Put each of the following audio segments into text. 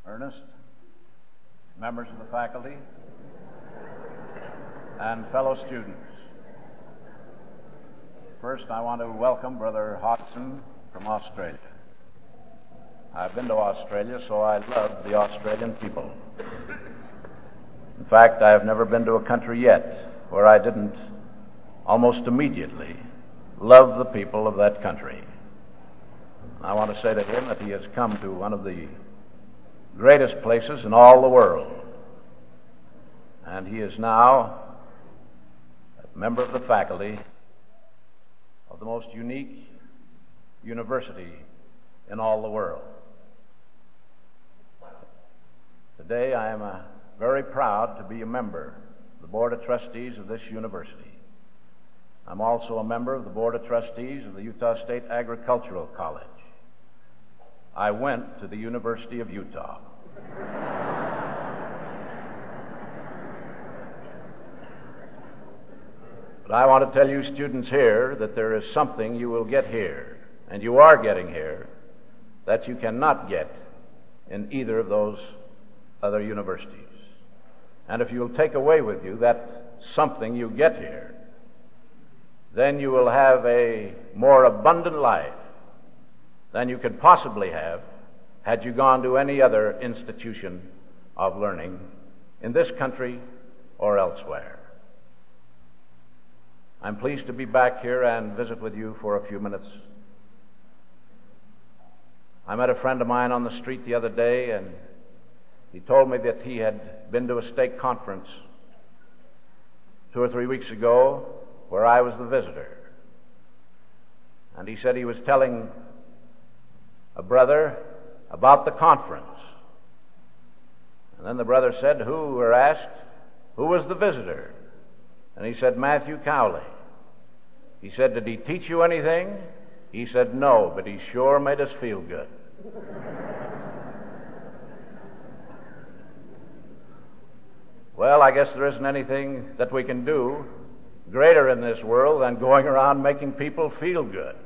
Ernest, members of the faculty, and fellow students. First, I want to welcome Brother Hodgson from Australia. I've been to Australia, so I love the Australian people. In fact, I have never been to a country yet where I didn't almost immediately love the people of that country. I want to say to him that he has come to one of the greatest places in all the world, and he is now a member of the faculty of the most unique university in all the world. Today I am very proud to be a member of the Board of Trustees of this university. I'm also a member of the Board of Trustees of the Utah State Agricultural College. I went to the University of Utah. But I want to tell you students here that there is something you will get here, and you are getting here, that you cannot get in either of those other universities. And if you'll take away with you that something you get here, then you will have a more abundant life than you could possibly have had you gone to any other institution of learning in this country or elsewhere. I'm pleased to be back here and visit with you for a few minutes. I met a friend of mine on the street the other day, and he told me that he had been to a stake conference 2 or 3 weeks ago where I was the visitor. And he said he was telling a brother about the conference. And then the brother said, or asked, who was the visitor? And he said, Matthew Cowley. He said, did he teach you anything? He said, no, but he sure made us feel good. Well, I guess there isn't anything that we can do greater in this world than going around making people feel good.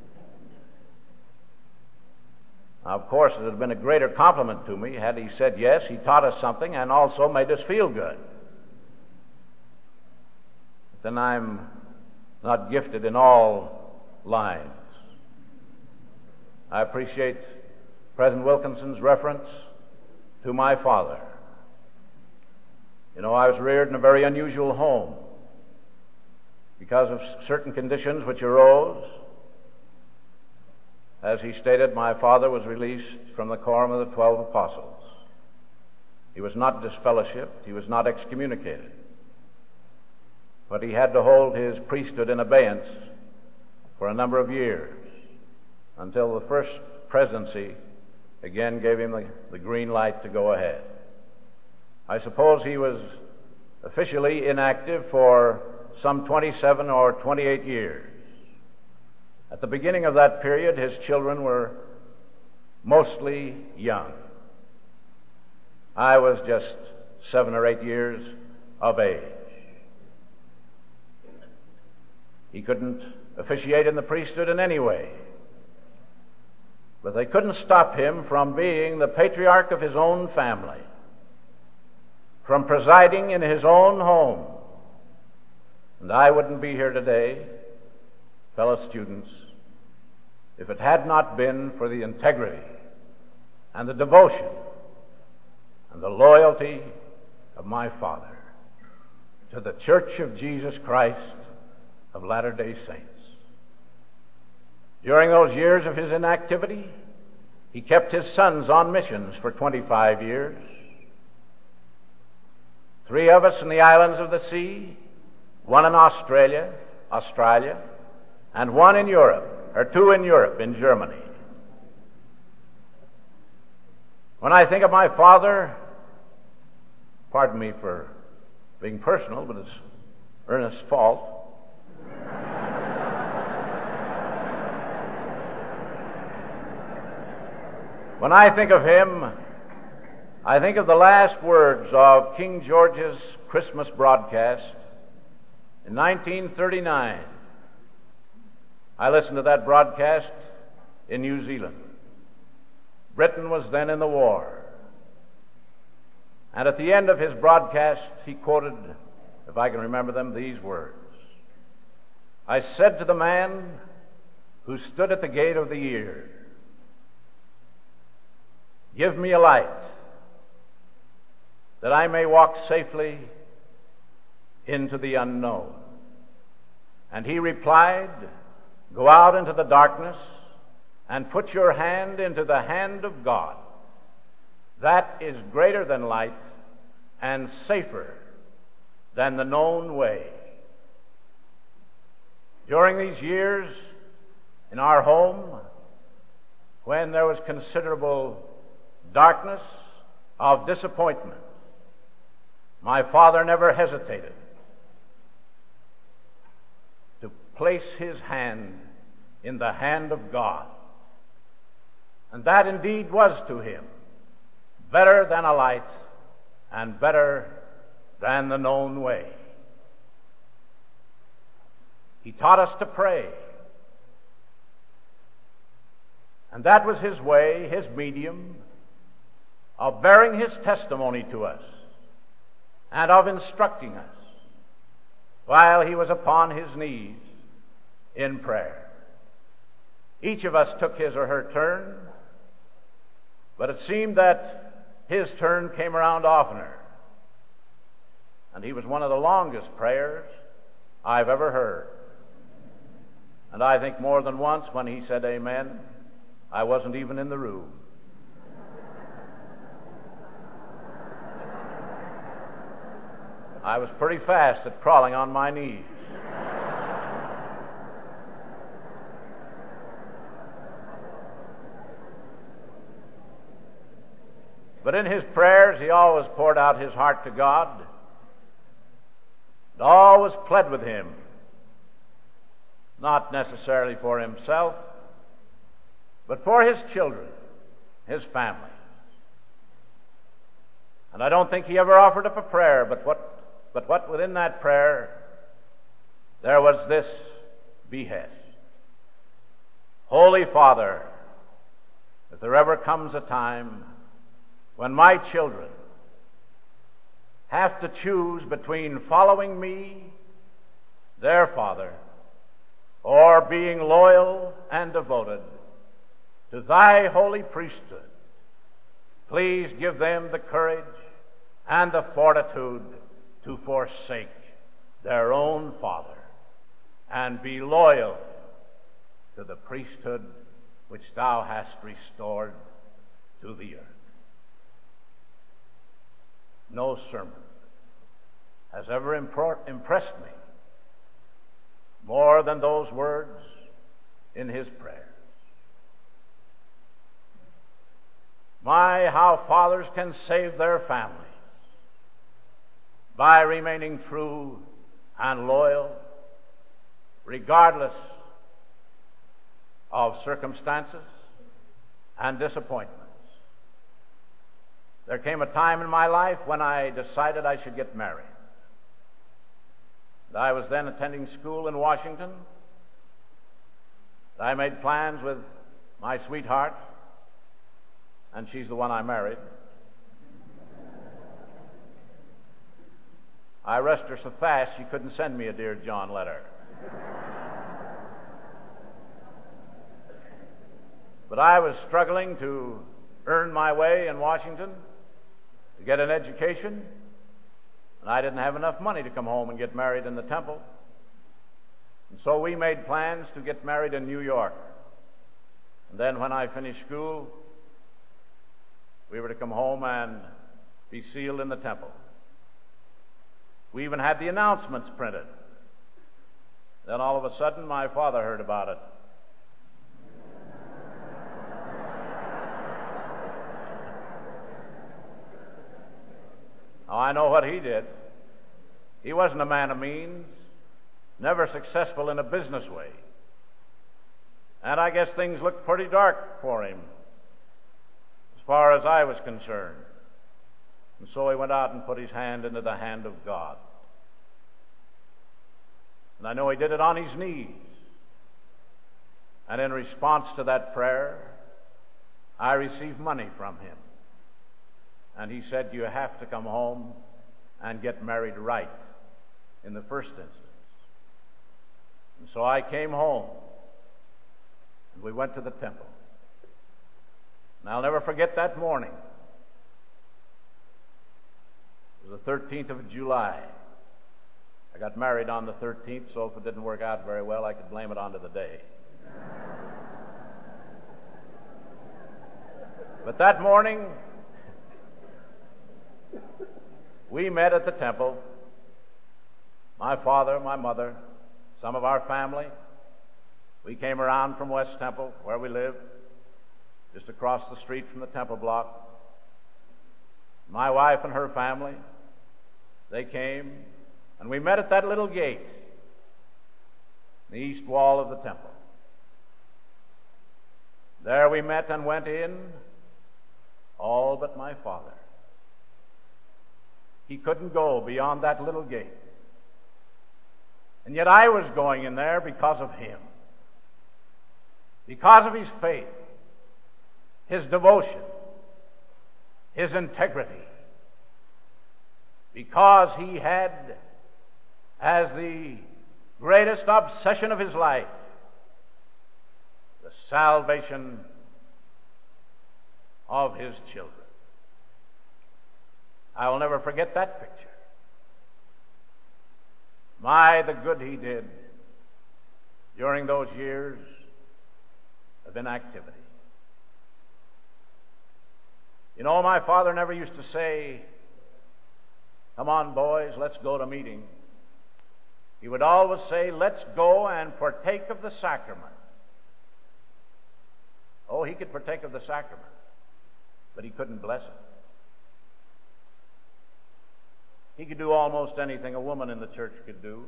Now, of course, it would have been a greater compliment to me had he said, yes, he taught us something and also made us feel good. But then I'm not gifted in all lines. I appreciate President Wilkinson's reference to my father. You know, I was reared in a very unusual home because of certain conditions which arose. As he stated, my father was released from the quorum of the 12 apostles. He was not disfellowshipped, he was not excommunicated, but he had to hold his priesthood in abeyance for a number of years until the first presidency again gave him the green light to go ahead. I suppose he was officially inactive for some 27 or 28 years. At the beginning of that period, his children were mostly young. I was just 7 or 8 years of age. He couldn't officiate in the priesthood in any way, but they couldn't stop him from being the patriarch of his own family, from presiding in his own home. And I wouldn't be here today, fellow students, if it had not been for the integrity and the devotion and the loyalty of my father to the Church of Jesus Christ of Latter-day Saints. During those years of his inactivity, he kept his sons on missions for 25 years. 3 of us in the islands of the sea, 1 in Australia, and 1 in Europe, or 2 in Europe, in Germany. When I think of my father, pardon me for being personal, but it's Ernest's fault. When I think of him, I think of the last words of King George's Christmas broadcast in 1939. I listened to that broadcast in New Zealand. Britain was then in the war. And at the end of his broadcast, he quoted, if I can remember them, these words. I said to the man who stood at the gate of the ear, give me a light, that I may walk safely into the unknown. And he replied, go out into the darkness and put your hand into the hand of God. That is greater than light and safer than the known way. During these years in our home, when there was considerable darkness of disappointment, my father never hesitated to place his hand in the hand of God. And that indeed was to him better than a light and better than the known way. He taught us to pray. And that was his way, his medium, of bearing his testimony to us and of instructing us while he was upon his knees in prayer. Each of us took his or her turn, but it seemed that his turn came around oftener. And he was one of the longest prayers I've ever heard. And I think more than once when he said amen, I wasn't even in the room. I was pretty fast at crawling on my knees. But in his prayers, he always poured out his heart to God, and always pled with him, not necessarily for himself, but for his children, his family. And I don't think he ever offered up a prayer, but what within that prayer there was this behest. Holy Father, if there ever comes a time when my children have to choose between following me, their father, or being loyal and devoted to thy holy priesthood, please give them the courage and the fortitude to forsake their own father and be loyal to the priesthood which thou hast restored to the earth. No sermon has ever impressed me more than those words in his prayers. My, how fathers can save their families by remaining true and loyal, regardless of circumstances and disappointments. There came a time in my life when I decided I should get married. I was then attending school in Washington. I made plans with my sweetheart, and she's the one I married. I rushed her so fast she couldn't send me a Dear John letter. But I was struggling to earn my way in Washington, to get an education, and I didn't have enough money to come home and get married in the temple. And so we made plans to get married in New York. And then when I finished school, we were to come home and be sealed in the temple. We even had the announcements printed. Then all of a sudden, my father heard about it. Now, I know what he did. He wasn't a man of means, never successful in a business way. And I guess things looked pretty dark for him as far as I was concerned. And so he went out and put his hand into the hand of God. And I know he did it on his knees. And in response to that prayer, I received money from him. And he said, you have to come home and get married right in the first instance. And so I came home, and we went to the temple. And I'll never forget that morning. It was the 13th of July. I got married on the 13th, so if it didn't work out very well, I could blame it onto the day. But that morning, we met at the temple. My father, my mother, some of our family. We came around from West Temple, where we lived, just across the street from the temple block. My wife and her family, they came, and we met at that little gate, the east wall of the temple. There we met and went in, all but my father. He couldn't go beyond that little gate. And yet I was going in there because of him, because of his faith, his devotion, his integrity, because he had, as the greatest obsession of his life, the salvation of his children. I will never forget that picture. My, the good he did during those years of inactivity. You know, my father never used to say, come on, boys, let's go to meeting. He would always say, let's go and partake of the sacrament. Oh, he could partake of the sacrament, but he couldn't bless it. He could do almost anything a woman in the church could do,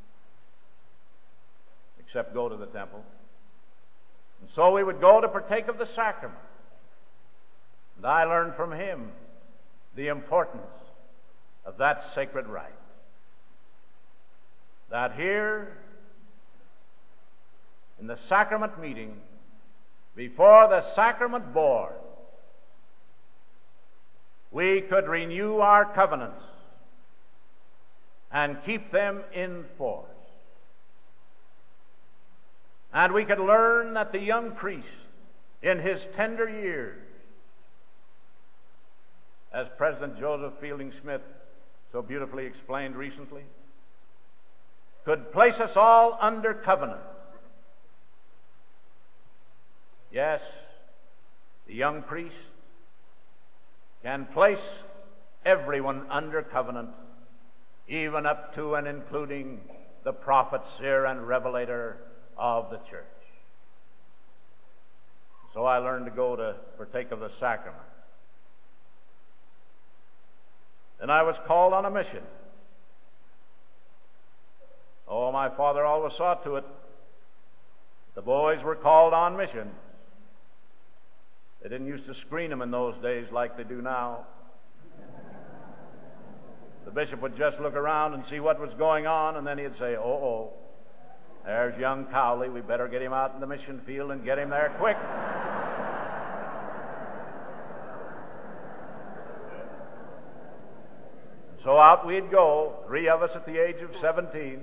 except go to the temple. And so we would go to partake of the sacrament. And I learned from him the importance of that sacred rite. That here, in the sacrament meeting, before the sacrament board, we could renew our covenants and keep them in force. And we could learn that the young priest, in his tender years, as President Joseph Fielding Smith so beautifully explained recently, could place us all under covenant. Yes, the young priest can place everyone under covenant, even up to and including the prophet, seer, and revelator of the church. So I learned to go to partake of the sacrament. Then I was called on a mission. Oh, my father always saw to it. The boys were called on mission. They didn't used to screen them in those days like they do now. The bishop would just look around and see what was going on, and then he'd say, oh, there's young Cowley. We better get him out in the mission field and get him there quick. So out we'd go, 3 of us at the age of 17.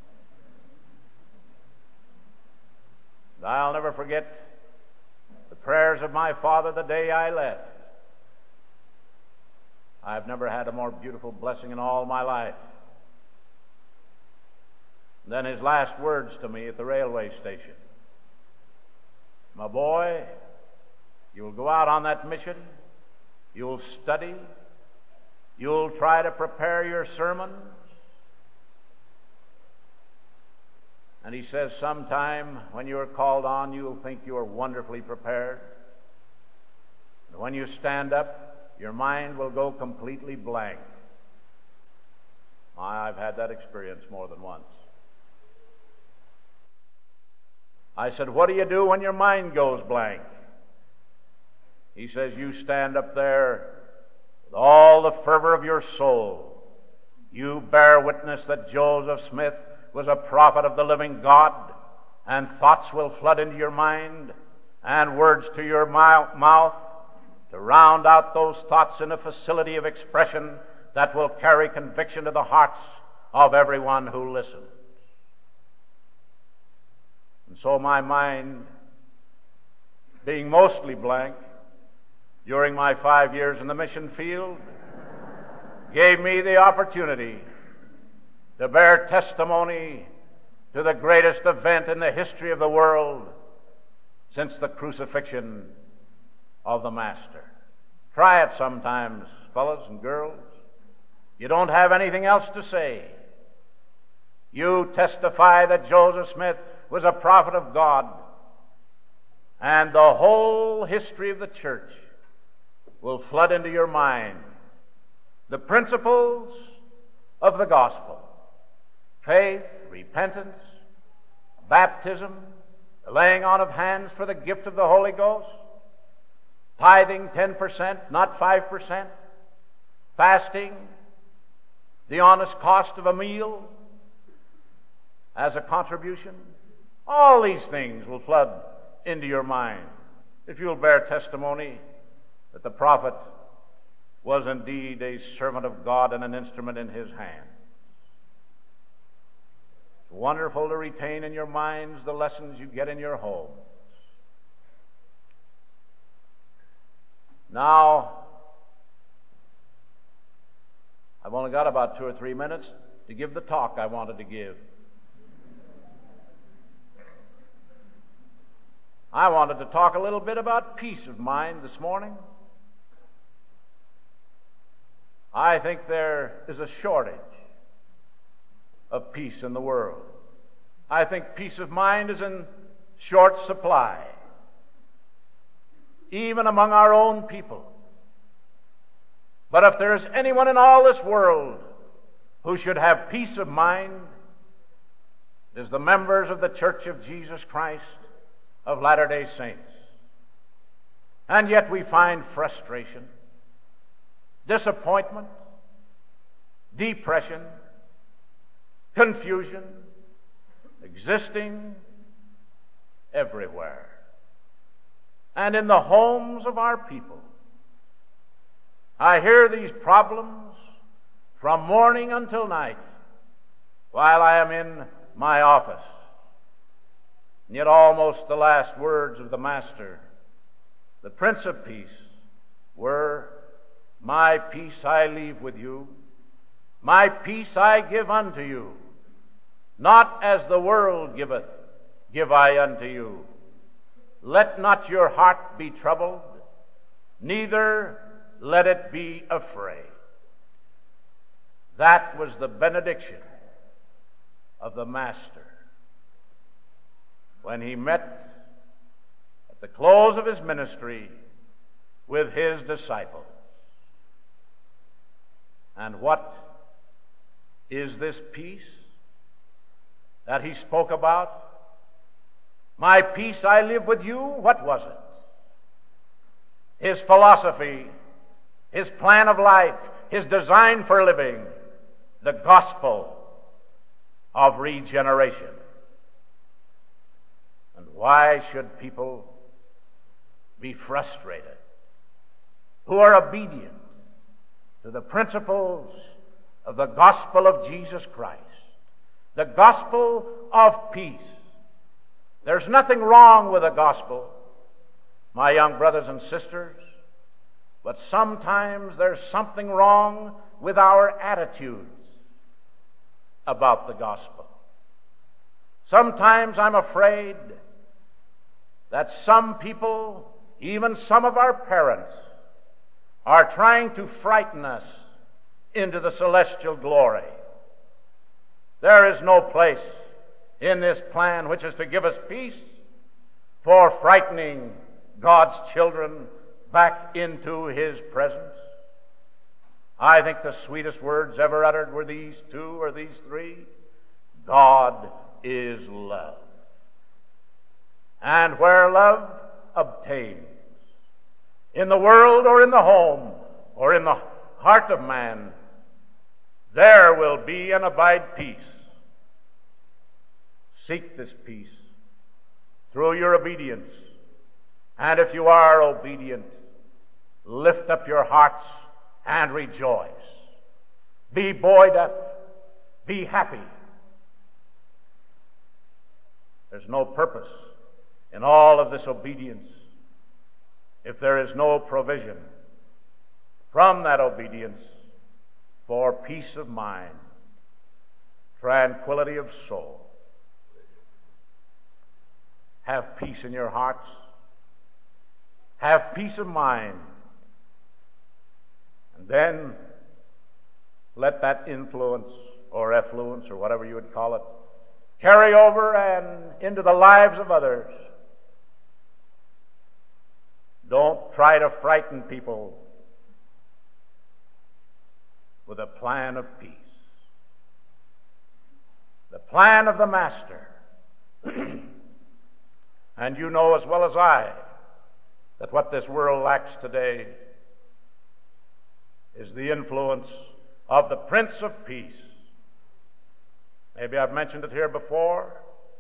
And I'll never forget the prayers of my father the day I left. I've never had a more beautiful blessing in all my life than his last words to me at the railway station. My boy, you'll go out on that mission, you'll study, you'll try to prepare your sermons, and he says, sometime when you're called on, you'll think you're wonderfully prepared. And when you stand up, your mind will go completely blank. I've had that experience more than once. I said, what do you do when your mind goes blank? He says, you stand up there with all the fervor of your soul. You bear witness that Joseph Smith was a prophet of the living God, and thoughts will flood into your mind, and words to your mouth, to round out those thoughts in a facility of expression that will carry conviction to the hearts of everyone who listens. And so my mind, being mostly blank during my 5 years in the mission field, gave me the opportunity to bear testimony to the greatest event in the history of the world since the crucifixion of the Master. Try it sometimes, fellas and girls. You don't have anything else to say. You testify that Joseph Smith was a prophet of God, and the whole history of the church will flood into your mind the principles of the gospel: faith, repentance, baptism, the laying on of hands for the gift of the Holy Ghost, tithing 10%, not 5%, fasting, the honest cost of a meal as a contribution. All these things will flood into your mind if you'll bear testimony that the prophet was indeed a servant of God and an instrument in His hand. It's wonderful to retain in your minds the lessons you get in your homes. Now, I've only got about 2 or 3 minutes to give the talk I wanted to give. I wanted to talk a little bit about peace of mind this morning. I think there is a shortage of peace in the world. I think peace of mind is in short supply, even among our own people. But if there is anyone in all this world who should have peace of mind, it is the members of the Church of Jesus Christ of Latter-day Saints. And yet we find frustration, disappointment, depression, confusion existing everywhere. And in the homes of our people, I hear these problems from morning until night while I am in my office. And yet almost the last words of the Master, the Prince of Peace, were, "My peace I leave with you, my peace I give unto you. Not as the world giveth, give I unto you. Let not your heart be troubled, neither let it be afraid." That was the benediction of the Master when He met at the close of His ministry with His disciples. And what is this peace that He spoke about? "My peace I live with you." What was it? His philosophy, His plan of life, His design for living, the gospel of regeneration. And why should people be frustrated who are obedient to the principles of the gospel of Jesus Christ, the gospel of peace? There's nothing wrong with the gospel, my young brothers and sisters, but sometimes there's something wrong with our attitudes about the gospel. Sometimes I'm afraid that some people, even some of our parents, are trying to frighten us into the celestial glory. There is no place in this plan which is to give us peace for frightening God's children back into His presence. I think the sweetest words ever uttered were these 2 or these 3. God is love. And where love obtains, in the world or in the home or in the heart of man, there will be and abide peace. Seek this peace through your obedience. And if you are obedient, lift up your hearts and rejoice. Be buoyed up. Be happy. There's no purpose in all of this obedience if there is no provision from that obedience for peace of mind, tranquility of soul. Have peace in your hearts. Have peace of mind. And then let that influence or effluence or whatever you would call it carry over and into the lives of others. Don't try to frighten people with a plan of peace. The plan of the Master. And you know as well as I that what this world lacks today is the influence of the Prince of Peace. Maybe I've mentioned it here before,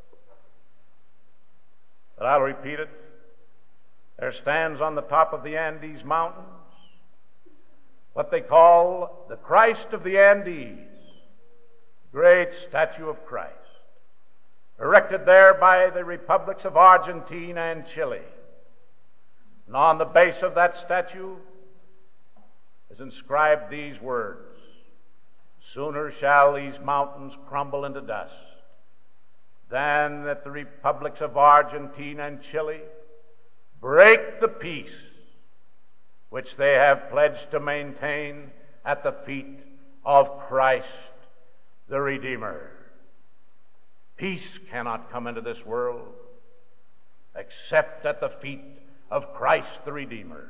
but I'll repeat it. There stands on the top of the Andes Mountains what they call the Christ of the Andes, great statue of Christ, erected there by the republics of Argentina and Chile. And on the base of that statue is inscribed these words: "Sooner shall these mountains crumble into dust than that the republics of Argentina and Chile break the peace which they have pledged to maintain at the feet of Christ the Redeemer." Peace cannot come into this world except at the feet of Christ the Redeemer.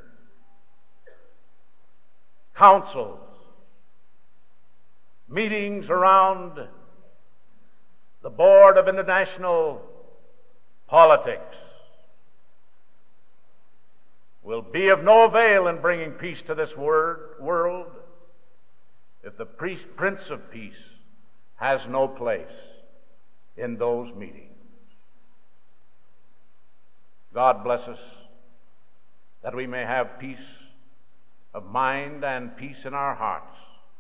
Councils, meetings around the board of international politics will be of no avail in bringing peace to this world if the Prince of Peace has no place in those meetings. God bless us that we may have peace of mind and peace in our hearts.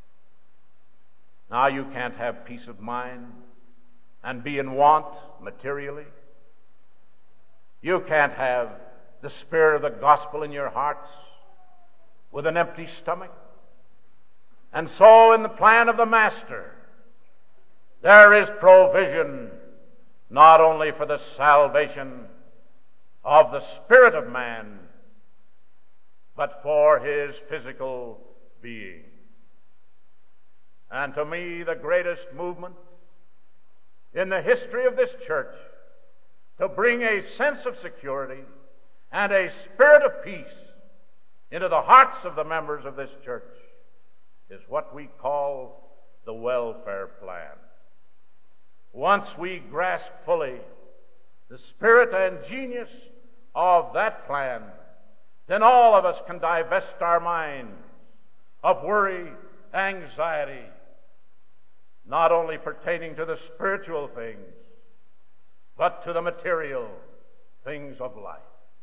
Now, you can't have peace of mind and be in want materially. You can't have the spirit of the gospel in your hearts with an empty stomach. And so, in the plan of the Master, there is provision not only for the salvation of the spirit of man, but for his physical being. And to me, the greatest movement in the history of this church to bring a sense of security and a spirit of peace into the hearts of the members of this church is what we call the welfare plan. Once we grasp fully the spirit and genius of that plan, then all of us can divest our minds of worry, anxiety, not only pertaining to the spiritual things, but to the material things of life.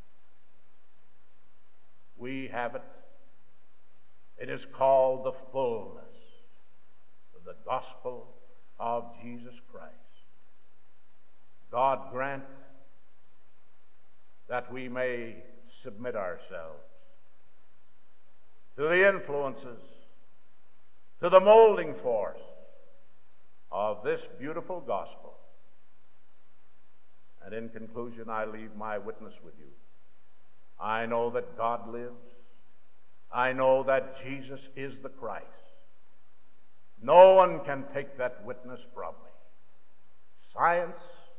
We have it. It is called the fullness of the gospel of Jesus Christ. God grant that we may submit ourselves to the influences, to the molding force of this beautiful gospel. And in conclusion, I leave my witness with you. I know that God lives. I know that Jesus is the Christ. No one can take that witness from me. Science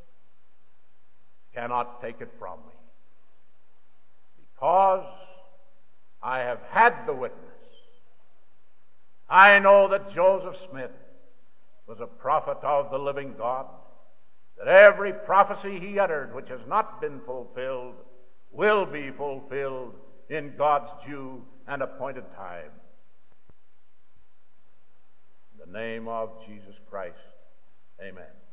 cannot take it from me, because I have had the witness. I know that Joseph Smith was a prophet of the living God, that every prophecy he uttered which has not been fulfilled will be fulfilled in God's due and appointed time. In the name of Jesus Christ, amen.